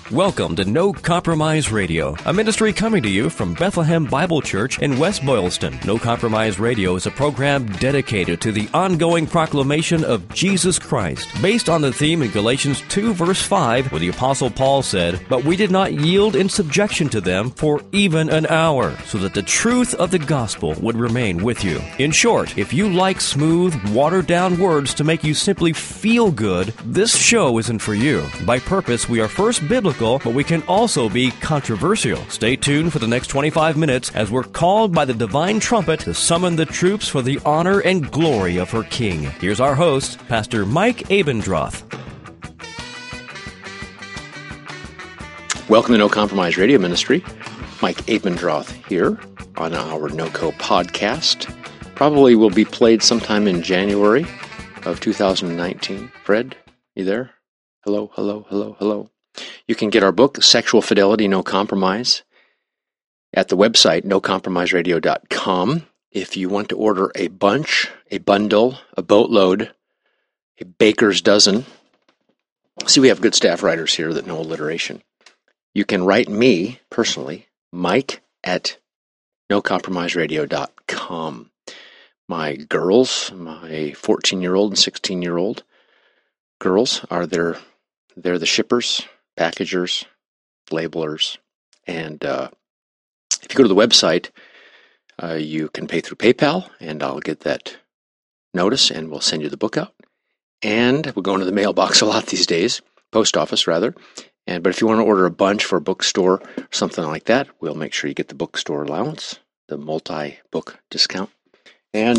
Welcome to No Compromise Radio, a ministry coming to you from Bethlehem Bible Church in West Boylston. No Compromise Radio is a program dedicated to the ongoing proclamation of Jesus Christ, based on the theme in Galatians 2 verse 5, where the Apostle Paul said, "But we did not yield in subjection to them for even an hour, so that the truth of the gospel would remain with you." In short, if you like smooth, watered-down words to make you simply feel good, this show isn't for you. By purpose, we are first biblical, but we can also be controversial. Stay tuned for the next 25 minutes as we're called by the divine trumpet to summon the troops for the honor and glory of her King. Here's our host, Pastor Mike Abendroth. Welcome to No Compromise Radio Ministry. Mike Abendroth here on our NoCo podcast. Probably will be played sometime in January of 2019. Fred, you there? Hello, hello, hello, hello. You can get our book, Sexual Fidelity, No Compromise, at the website, nocompromiseradio.com. If you want to order a bunch, a bundle, a boatload, a baker's dozen, see, we have good staff writers here that know alliteration. You can write me, personally, Mike at nocompromiseradio.com. My girls, my 14-year-old and 16-year-old girls, they're the shippers, packagers, labelers, and if you go to the website, you can pay through PayPal, and I'll get that notice, and we'll send you the book out. And we're going to the mailbox a lot these days, post office rather. But if you want to order a bunch for a bookstore or something like that, we'll make sure you get the bookstore allowance, the multi-book discount. And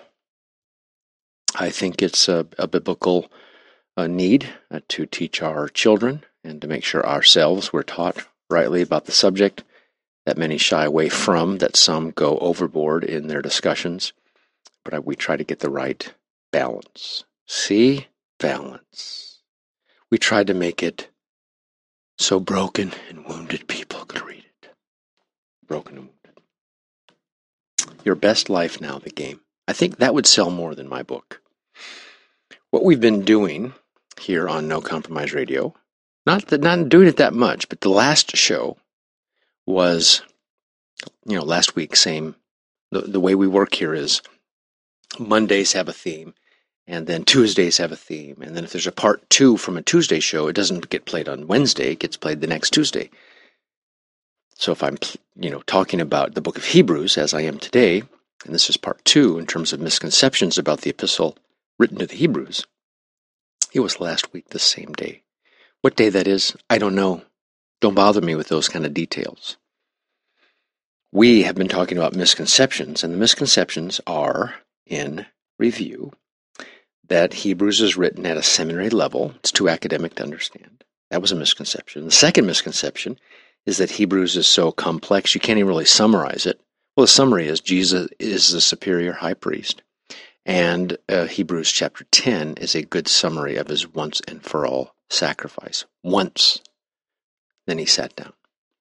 I think it's a biblical need to teach our children and to make sure ourselves we're taught rightly about the subject that many shy away from, that some go overboard in their discussions. But we try to get the right balance. See? Balance. We tried to make it so broken and wounded people could read it. Broken and wounded. Your Best Life Now, the game. I think that would sell more than my book. What we've been doing here on No Compromise Radio, not doing it that much, but the last show was, last week, same. The way we work here is Mondays have a theme, and then Tuesdays have a theme, and then if there's a part 2 from a Tuesday show, it doesn't get played on Wednesday, it gets played the next Tuesday. So if I'm, talking about the book of Hebrews, as I am today, and this is part 2 in terms of misconceptions about the epistle written to the Hebrews, it was last week the same day. What day that is, I don't know. Don't bother me with those kind of details. We have been talking about misconceptions, and the misconceptions are, in review, that Hebrews is written at a seminary level. It's too academic to understand. That was a misconception. The second misconception is that Hebrews is so complex you can't even really summarize it. Well, the summary is Jesus is the superior high priest, and Hebrews chapter 10 is a good summary of his once and for all sacrifice. Once. Then he sat down.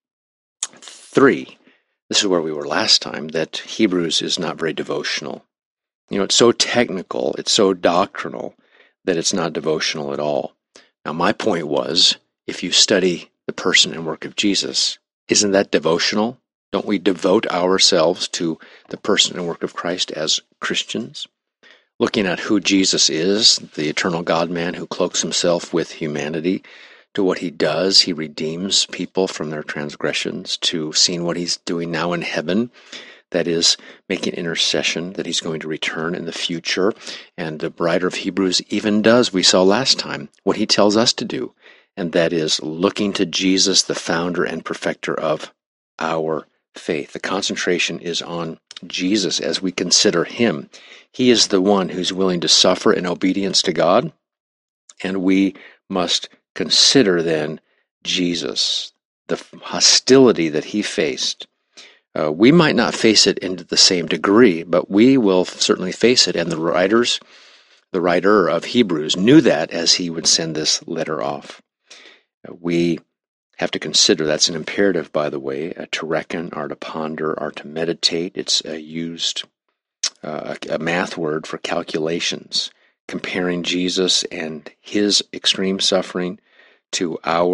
3, this is where we were last time, that Hebrews is not very devotional. It's so technical, it's so doctrinal, that it's not devotional at all. Now, my point was, if you study the person and work of Jesus, isn't that devotional? Don't we devote ourselves to the person and work of Christ as Christians? Looking at who Jesus is, the eternal God-man who cloaks himself with humanity, to what he does, he redeems people from their transgressions, to seeing what he's doing now in heaven, that is, making intercession, that he's going to return in the future. And the writer of Hebrews even does, we saw last time, what he tells us to do, and that is looking to Jesus, the founder and perfecter of our faith. The concentration is on Jesus as we consider him. He is the one who's willing to suffer in obedience to God, and we must consider then Jesus, the hostility that he faced. We might not face it in the same degree, but we will certainly face it, and the writer of Hebrews knew that as he would send this letter off. We have to consider, that's an imperative, by the way, to reckon, or to ponder, or to meditate. It's used a math word for calculations, comparing Jesus and his extreme suffering to our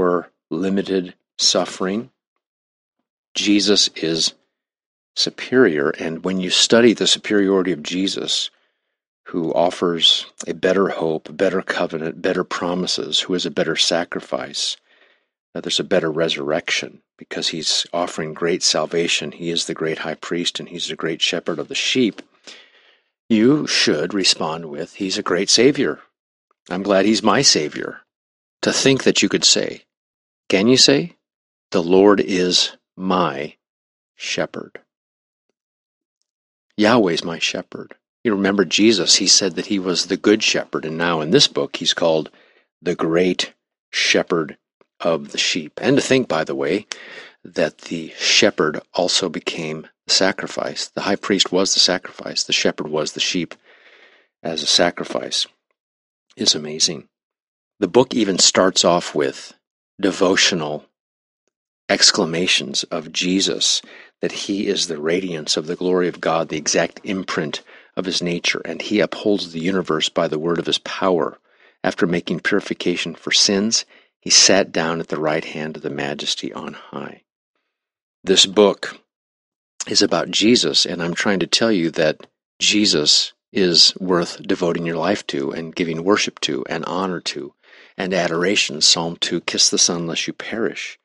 limited suffering. Jesus is superior, and when you study the superiority of Jesus, who offers a better hope, a better covenant, better promises, who is a better sacrifice, there's a better resurrection because he's offering great salvation. He is the great high priest and he's the great shepherd of the sheep. You should respond with, he's a great Savior. I'm glad he's my Savior. To think that you could say, can you say, the Lord is my shepherd. Yahweh's my shepherd. You remember Jesus, he said that he was the good shepherd, and now in this book he's called the great shepherd of the sheep. And to think, by the way, that the shepherd also became the sacrifice. The high priest was the sacrifice. The shepherd was the sheep as a sacrifice is amazing. The book even starts off with devotional exclamations of Jesus, that he is the radiance of the glory of God, the exact imprint of his nature, and he upholds the universe by the word of his power. After making purification for sins, he sat down at the right hand of the Majesty on high. This book is about Jesus, and I'm trying to tell you that Jesus is worth devoting your life to and giving worship to and honor to and adoration. Psalm 2, kiss the Son lest you perish.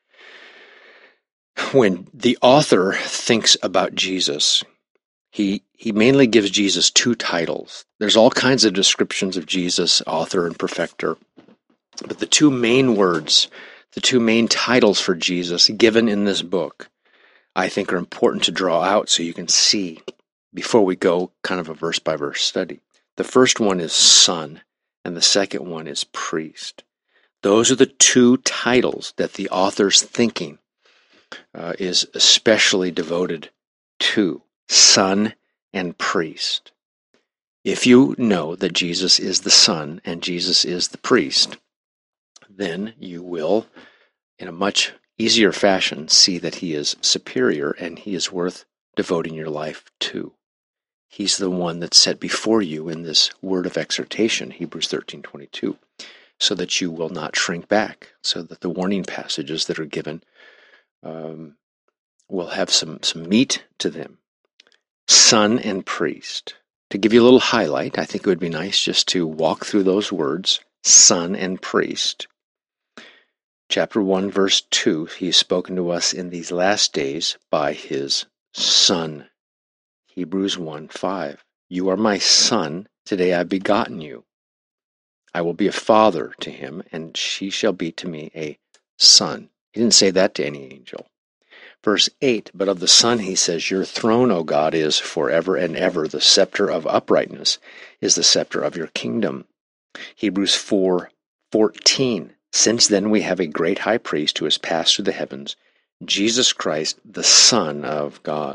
When the author thinks about Jesus, he mainly gives Jesus two titles. There's all kinds of descriptions of Jesus, author and perfecter, but the two main words, the two main titles for Jesus given in this book, I think are important to draw out so you can see before we go kind of a verse-by-verse study. The first one is Son, and the second one is Priest. Those are the two titles that the author's thinking is especially devoted to, Son and Priest. If you know that Jesus is the Son and Jesus is the Priest, then you will, in a much easier fashion, see that he is superior and he is worth devoting your life to. He's the one that's set before you in this word of exhortation, Hebrews 13:22, so that you will not shrink back, so that the warning passages that are given will have some meat to them. Son and Priest. To give you a little highlight, I think it would be nice just to walk through those words, Son and Priest. Chapter 1, verse 2, he has spoken to us in these last days by his Son. Hebrews 1:5, you are my Son, today I've begotten you. I will be a father to him, and she shall be to me a son. He didn't say that to any angel. Verse 8, but of the Son he says, your throne, O God, is forever and ever. The scepter of uprightness is the scepter of your kingdom. Hebrews 4:14, since then we have a great high priest who has passed through the heavens, Jesus Christ, the Son of God.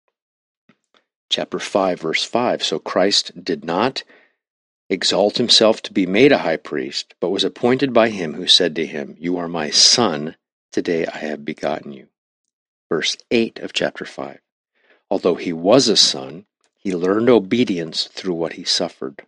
Chapter 5, verse 5, so Christ did not exalt himself to be made a high priest, but was appointed by him who said to him, you are my Son, today I have begotten you. Verse 8 of chapter 5, although he was a son, he learned obedience through what he suffered.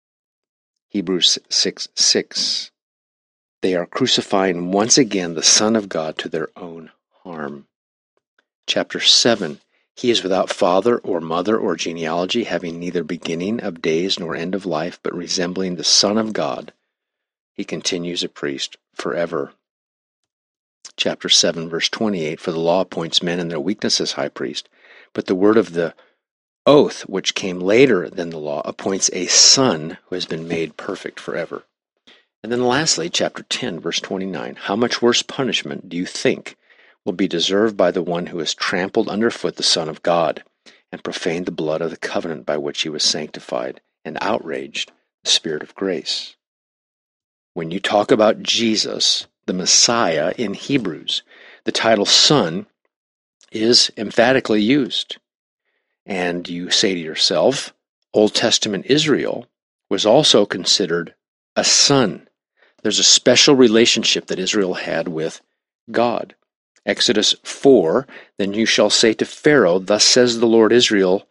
Hebrews 6:6, they are crucifying once again the Son of God to their own harm. Chapter 7, he is without father or mother or genealogy, having neither beginning of days nor end of life, but resembling the Son of God. He continues a priest forever. Chapter 7, verse 28, for the law appoints men in their weakness as high priest, but the word of the oath, which came later than the law, appoints a Son who has been made perfect forever. And then lastly, chapter 10, verse 29, how much worse punishment do you think will be deserved by the one who has trampled underfoot the Son of God and profaned the blood of the covenant by which he was sanctified and outraged the Spirit of grace? When you talk about Jesus, the Messiah in Hebrews, the title Son is emphatically used. And you say to yourself, Old Testament Israel was also considered a son. There's a special relationship that Israel had with God. Exodus 4, then you shall say to Pharaoh, thus says the Lord, Israel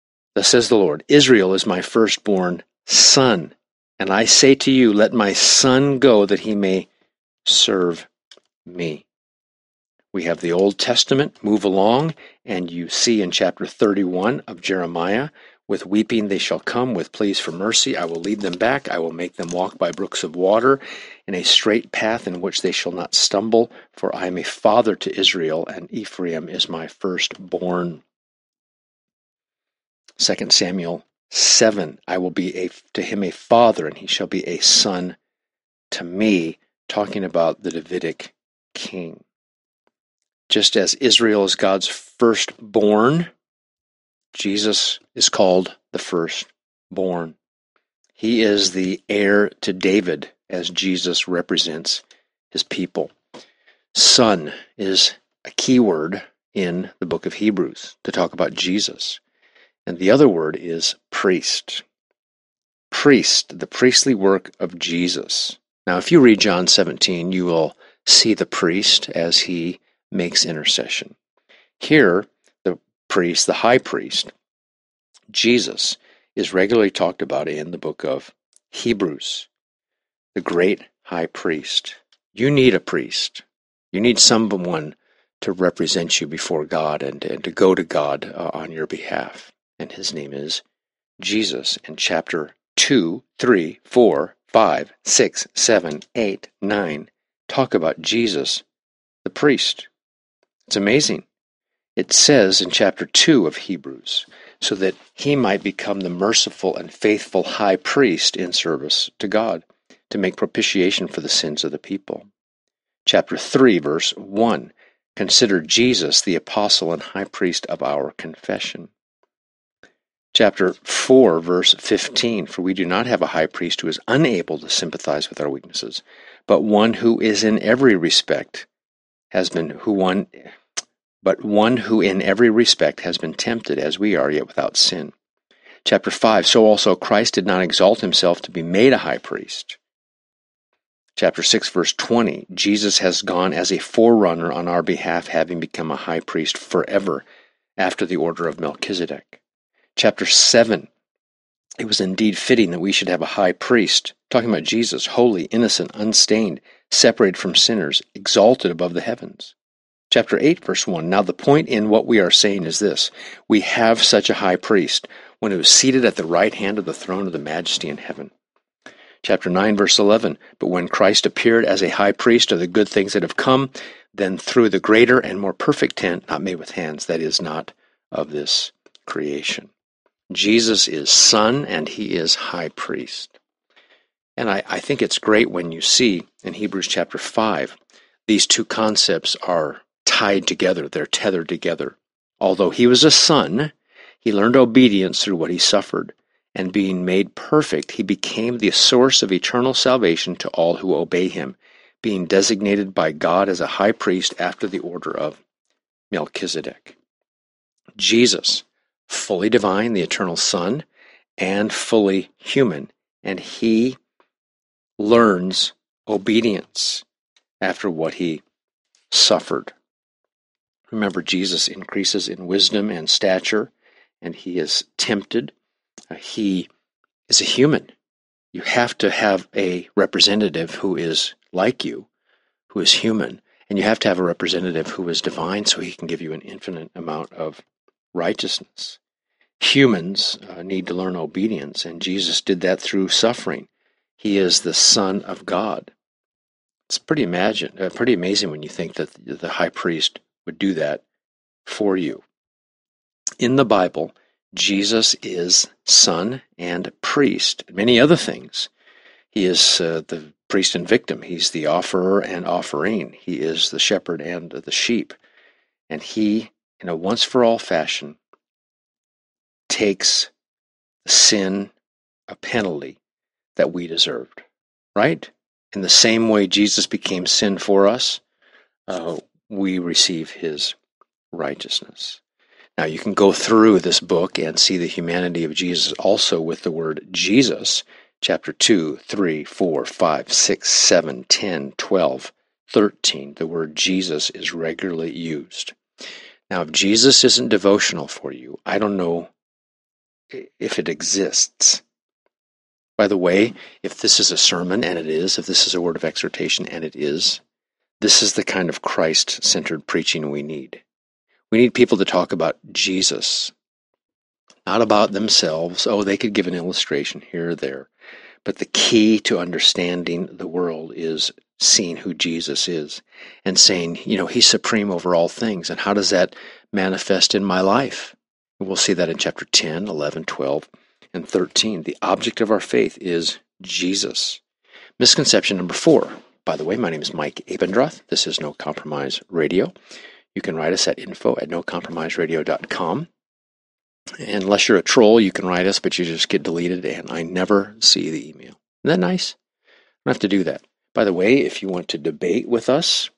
is my firstborn son. And I say to you, let my son go that he may serve me. We have the Old Testament move along, and you see in chapter 31 of Jeremiah, with weeping they shall come, with pleas for mercy I will lead them back, I will make them walk by brooks of water, in a straight path in which they shall not stumble, for I am a father to Israel, and Ephraim is my firstborn. 2 Samuel 7, I will be to him a father, and he shall be a son to me, talking about the Davidic king. Just as Israel is God's firstborn, Jesus is called the firstborn. He is the heir to David, as Jesus represents his people. Son is a key word in the book of Hebrews to talk about Jesus. And the other word is priest. Priest, the priestly work of Jesus. Now, if you read John 17, you will see the priest as he makes intercession. Here, the priest, the high priest, Jesus, is regularly talked about in the book of Hebrews, the great high priest. You need a priest. You need someone to represent you before God and to go to God on your behalf. And his name is Jesus. In chapter 2, 3, 4, 5, 6, 7, 8, 9, talk about Jesus, the priest. It's amazing. It says in chapter 2 of Hebrews, so that he might become the merciful and faithful high priest in service to God, to make propitiation for the sins of the people. Chapter 3, verse 1, consider Jesus the apostle and high priest of our confession. Chapter 4, verse 15, for we do not have a high priest who is unable to sympathize with our weaknesses, but one who is in every respect one who in every respect has been tempted as we are, yet without sin. Chapter 5, so also Christ did not exalt himself to be made a high priest. Chapter 6, verse 20, Jesus has gone as a forerunner on our behalf, having become a high priest forever, after the order of Melchizedek. Chapter 7, it was indeed fitting that we should have a high priest, talking about Jesus, holy, innocent, unstained, separated from sinners, exalted above the heavens. Chapter 8, verse 1, now the point in what we are saying is this: we have such a high priest, one who is seated at the right hand of the throne of the majesty in heaven. Chapter 9, verse 11, but when Christ appeared as a high priest of the good things that have come, then through the greater and more perfect tent, not made with hands, that is, not of this creation. Jesus is Son, and he is high priest. And I think it's great when you see in Hebrews chapter 5, these two concepts are tied together, they're tethered together. Although he was a son, he learned obedience through what he suffered, and being made perfect, he became the source of eternal salvation to all who obey him, being designated by God as a high priest after the order of Melchizedek. Jesus, fully divine, the eternal Son, and fully human, and he learns obedience after what he suffered. Remember, Jesus increases in wisdom and stature, and he is tempted. He is a human. You have to have a representative who is like you, who is human, and you have to have a representative who is divine so he can give you an infinite amount of righteousness. Humans need to learn obedience, and Jesus did that through suffering. He is the Son of God. It's pretty amazing when you think that the high priest would do that for you. In the Bible, Jesus is Son and priest, and many other things. He is the priest and victim. He's the offerer and offering. He is the shepherd and the sheep. And he, in a once-for-all fashion, takes sin, a penalty that we deserved. Right? In the same way Jesus became sin for us, we receive his righteousness. Now, you can go through this book and see the humanity of Jesus also with the word Jesus, chapter 2, 3, 4, 5, 6, 7, 10, 12, 13. The word Jesus is regularly used. Now, if Jesus isn't devotional for you, I don't know if it exists. By the way, if this is a sermon, and it is, if this is a word of exhortation, and it is, This is the kind of Christ-centered preaching we need. We need people to talk about Jesus, not about themselves. Oh, they could give an illustration here or there. But the key to understanding the world is seeing who Jesus is and saying, he's supreme over all things. And how does that manifest in my life? We'll see that in chapter 10, 11, 12, and 13. The object of our faith is Jesus. Misconception number 4. By the way, my name is Mike Abendroth. This is No Compromise Radio. You can write us at info@nocompromiseradio.com. And unless you're a troll, you can write us, but you just get deleted, and I never see the email. Isn't that nice? I don't have to do that. By the way, if you want to debate with us,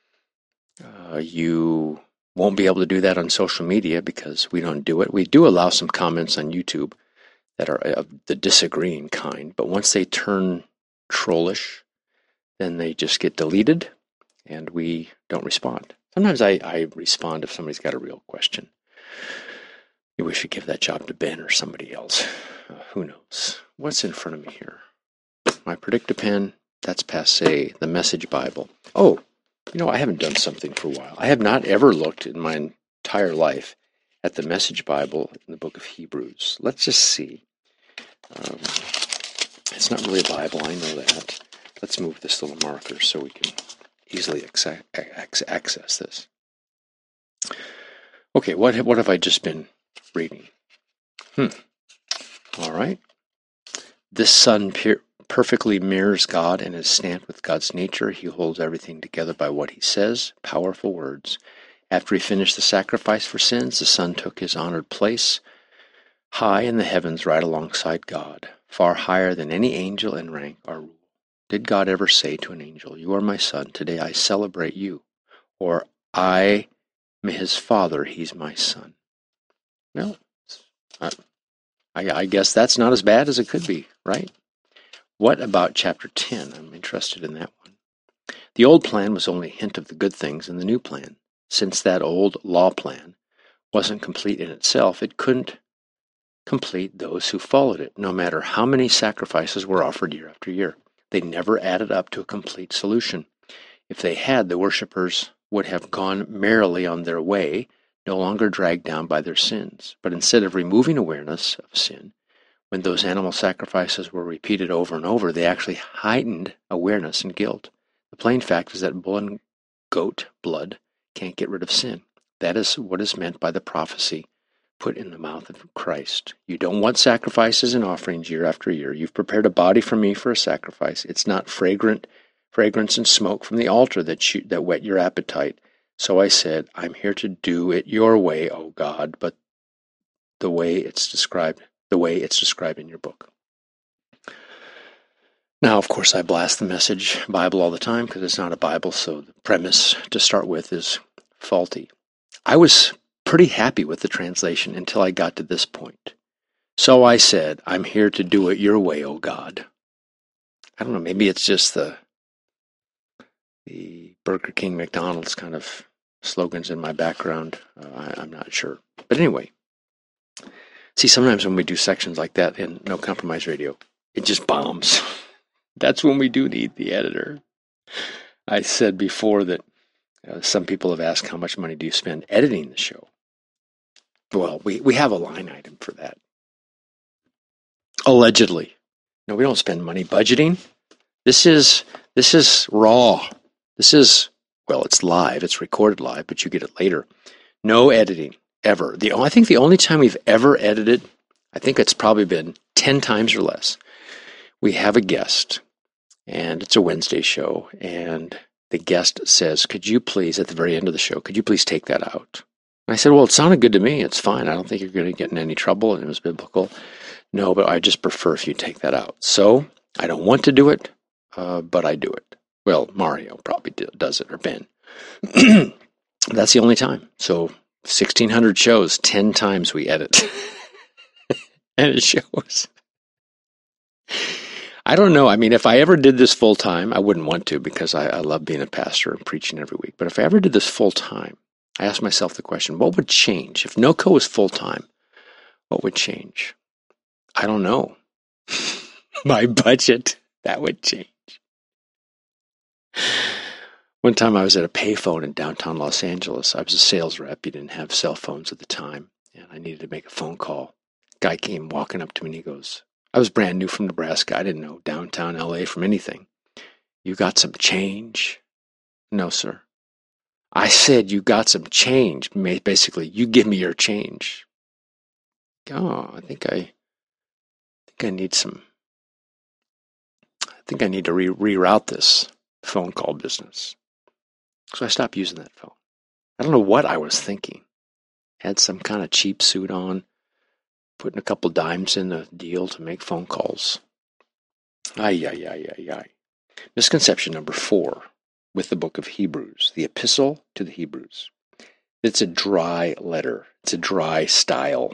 you won't be able to do that on social media because we don't do it. We do allow some comments on YouTube that are of the disagreeing kind, but once they turn trollish, then they just get deleted, and we don't respond. Sometimes I respond if somebody's got a real question. Maybe we should give that job to Ben or somebody else. Who knows? What's in front of me here? My Predictapen, that's passé. The Message Bible. Oh, I haven't done something for a while. I have not ever looked in my entire life at the Message Bible in the book of Hebrews. Let's just see. It's not really a Bible, I know that. Let's move this little marker so we can easily access this. Okay, what have I just been reading? All right. This Son perfectly mirrors God and is stamped with God's nature. He holds everything together by what he says. Powerful words. After he finished the sacrifice for sins, the Son took his honored place high in the heavens right alongside God, far higher than any angel in rank or rule. Did God ever say to an angel, "You are my son, today I celebrate you"? Or, "I am his father, he's my son"? No. I guess that's not as bad as it could be, right? What about chapter 10? I'm interested in that one. The old plan was only a hint of the good things in the new plan. Since that old law plan wasn't complete in itself, it couldn't complete those who followed it, no matter how many sacrifices were offered year after year. They never added up to a complete solution. If they had, the worshippers would have gone merrily on their way, no longer dragged down by their sins. But instead of removing awareness of sin, when those animal sacrifices were repeated over and over, they actually heightened awareness and guilt. The plain fact is that bull and goat blood can't get rid of sin. That is what is meant by the prophecy put in the mouth of Christ. You don't want sacrifices and offerings year after year. You've prepared a body for me for a sacrifice. It's not fragrance and smoke from the altar that whet your appetite. So I said, I'm here to do it your way, O God, but the way it's described in your book. Now, of course, I blast the Message Bible all the time because it's not a Bible, so the premise to start with is faulty. I was pretty happy with the translation until I got to this point. So I said, I'm here to do it your way, O God. I don't know, maybe it's just the Burger King, McDonald's kind of slogans in my background. I'm not sure. But anyway, see, sometimes when we do sections like that in No Compromise Radio, it just bombs. That's when we do need the editor. I said before that some people have asked, how much money do you spend editing the show? Well, we have a line item for that. Allegedly. No, we don't spend money budgeting. This is raw. It's live. It's recorded live, but you get it later. No editing, ever. I think the only time we've ever edited, I think it's probably been 10 times or less. We have a guest, and it's a Wednesday show, and the guest says, could you please, at the very end of the show, could you please take that out? And I said, well, it sounded good to me. It's fine. I don't think you're going to get in any trouble, and it was biblical. No, but I just prefer if you take that out. So I don't want to do it, but I do it. Well, Mario probably does it, or Ben. That's the only time. So 1,600 shows, 10 times we edit. And it shows. I don't know. I mean, if I ever did this full time, I wouldn't want to because I love being a pastor and preaching every week. But if I ever did this full time, I asked myself the question, what would change? If NoCo was full time, what would change? I don't know. My budget, that would change. One time I was at a payphone in downtown Los Angeles. I was a sales rep. You didn't have cell phones at the time, and I needed to make a phone call. Guy came walking up to me and he goes, I was brand new from Nebraska. I didn't know downtown LA from anything. You got some change? No, sir. I said, you got some change. Basically, you give me your change. Oh, I think I need to reroute this phone call business. So I stopped using that phone. I don't know what I was thinking. Had some kind of cheap suit on, putting a couple dimes in the deal to make phone calls. Ay. Misconception number 4 with the book of Hebrews, the epistle to the Hebrews. It's a dry letter. It's a dry style.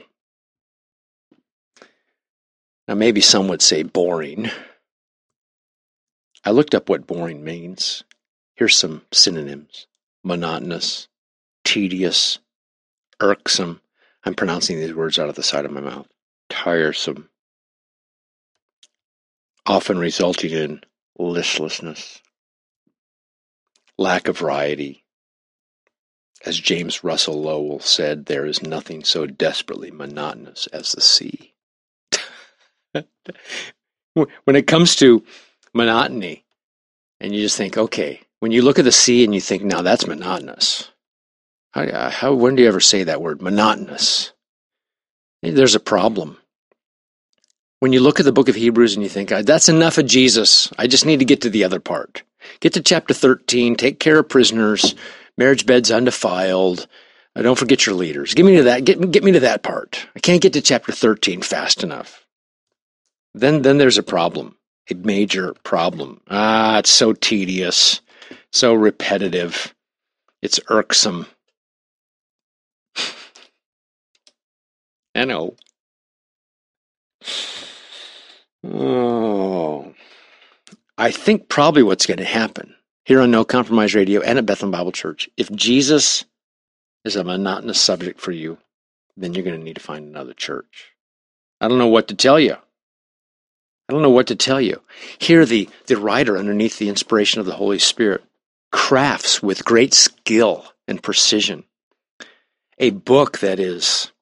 Now, maybe some would say boring. I looked up what boring means. Here's some synonyms. Monotonous, tedious, irksome. I'm pronouncing these words out of the side of my mouth. Tiresome. Often resulting in listlessness. Lack of variety. As James Russell Lowell said, there is nothing so desperately monotonous as the sea. When it comes to monotony, and you just think, okay, when you look at the sea and you think, now that's monotonous. When do you ever say that word, monotonous? There's a problem. When you look at the book of Hebrews and you think, that's enough of Jesus, I just need to get to the other part. Get to chapter 13, take care of prisoners, marriage beds undefiled, don't forget your leaders. Get me to that. Get me to that part. I can't get to chapter 13 fast enough. Then there's a problem, a major problem. It's so tedious, so repetitive, it's irksome. I know. Oh, I think probably what's going to happen here on No Compromise Radio and at Bethlehem Bible Church, if Jesus is a monotonous subject for you, then you're going to need to find another church. I don't know what to tell you. Here, the writer, underneath the inspiration of the Holy Spirit, crafts with great skill and precision a book that is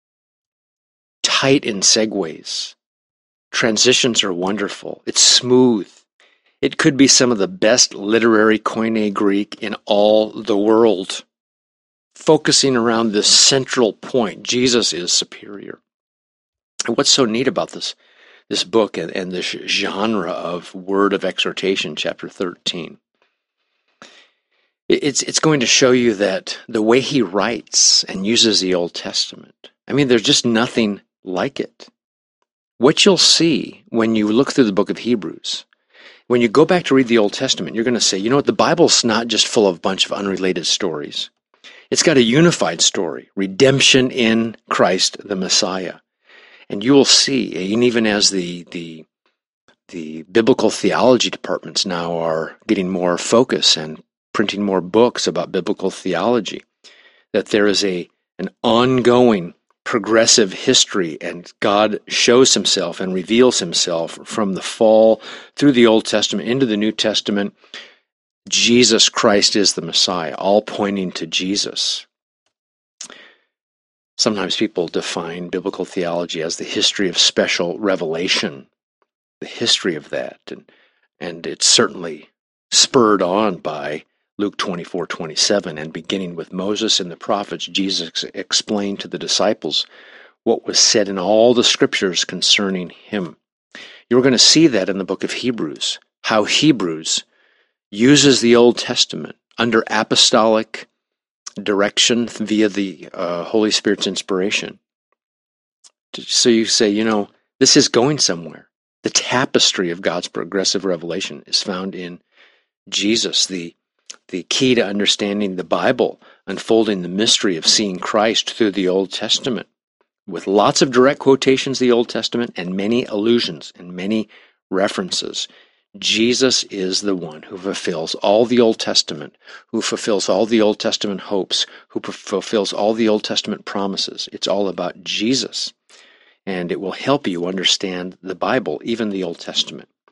tight in segues. Transitions are wonderful. It's smooth. It could be some of the best literary Koine Greek in all the world, focusing around this central point. Jesus is superior. And what's so neat about this book and this genre of word of exhortation, chapter 13, it's going to show you that the way he writes and uses the Old Testament, there's just nothing like it. What you'll see when you look through the book of Hebrews, when you go back to read the Old Testament, you're going to say, you know what, the Bible's not just full of a bunch of unrelated stories. It's got a unified story, redemption in Christ the Messiah. And you will see, and even as the biblical theology departments now are getting more focus and printing more books about biblical theology, that there is an ongoing progressive history, and God shows himself and reveals himself from the fall through the Old Testament into the New Testament. Jesus Christ is the Messiah, all pointing to Jesus. Sometimes people define biblical theology as the history of special revelation, the history of that, and it's certainly spurred on by Luke 24:27, and beginning with Moses and the prophets, Jesus explained to the disciples what was said in all the scriptures concerning him. You're going to see that in the book of Hebrews, how Hebrews uses the Old Testament under apostolic direction via the Holy Spirit's inspiration. So you say, this is going somewhere. The tapestry of God's progressive revelation is found in Jesus, the key to understanding the Bible, unfolding the mystery of seeing Christ through the Old Testament, with lots of direct quotations of the Old Testament and many allusions and many references. Jesus is the one who fulfills all the Old Testament, who fulfills all the Old Testament hopes, who fulfills all the Old Testament promises. It's all about Jesus, and it will help you understand the Bible, even the Old Testament.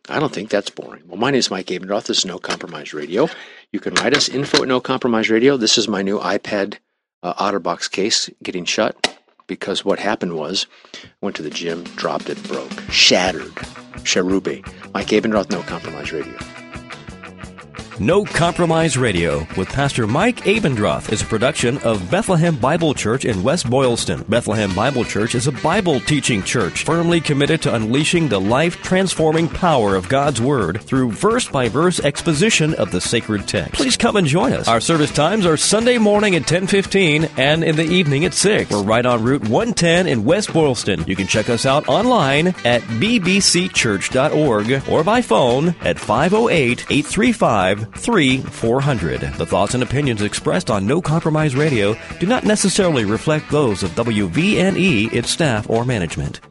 I don't think that's boring. Well, my name is Mike Abendroth. This is No Compromise Radio. You can write us, info@NoCompromiseRadio. This is my new iPad OtterBox case getting shut because what happened was I went to the gym, dropped it, broke, shattered. Cherubi. Mike Abendroth, No Compromise Radio. No Compromise Radio with Pastor Mike Abendroth is a production of Bethlehem Bible Church in West Boylston. Bethlehem Bible Church is a Bible teaching church firmly committed to unleashing the life-transforming power of God's Word through verse-by-verse exposition of the sacred text. Please come and join us. Our service times are Sunday morning at 10:15 and in the evening at 6. We're right on Route 110 in West Boylston. You can check us out online at bbcchurch.org or by phone at 508-835-3400. The thoughts and opinions expressed on No Compromise Radio do not necessarily reflect those of WVNE, its staff, or management.